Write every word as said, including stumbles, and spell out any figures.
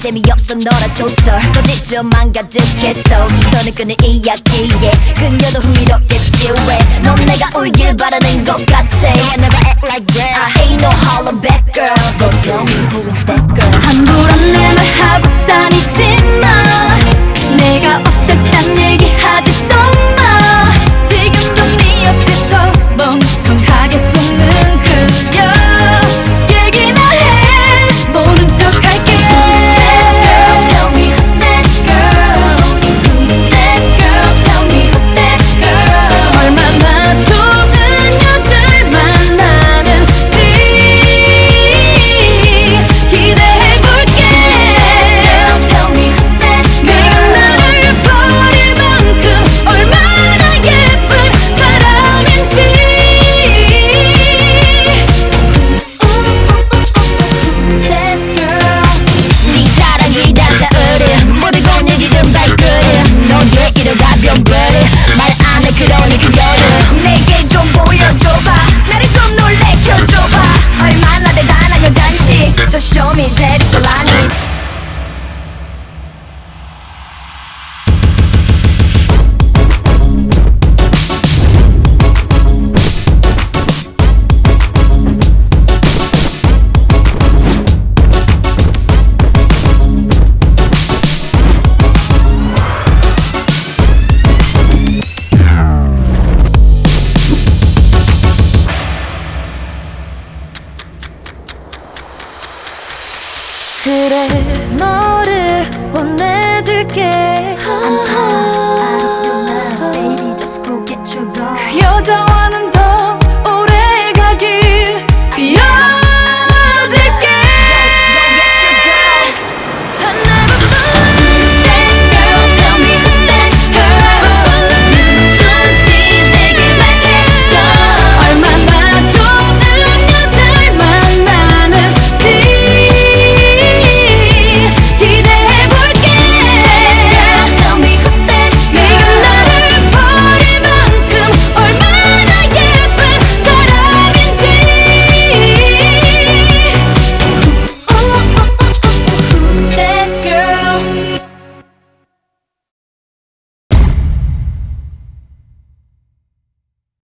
재미없어 너란 소설 거짓점만 가득해서 시선을 끄는 이야기에 그녀도 흥미롭겠지 왜 넌 내가 울길 바라는 것 같아 I never act like that I ain't no hollow back girl Go tell me who is that girl 함부로 내 말 하고 다니지마 내가 어땠단 얘기 하지도 마 지금도 네 옆에서 멍청하게 속는 그녀 얘기나 해 모른 척 할게 Who's that girl? Tell me who's that girl Who's that girl? Tell me who's that girl 얼마나 좋은 여자를 만나는지 기대해볼게 Girl, tell me who's that 내가 girl 나를 버릴 만큼 얼마나 예쁜 사람인지 Who's that girl 네 사랑이 닿아오른 모르고 내디딘 발걸음 너의 이런 가벼운 버릇 말 안 해 그러니 그녀를 내게 좀 보여줘봐 나를 좀 놀래켜줘봐 얼마나 대단한 여잔지 Just show me that it's all I need 그래 너를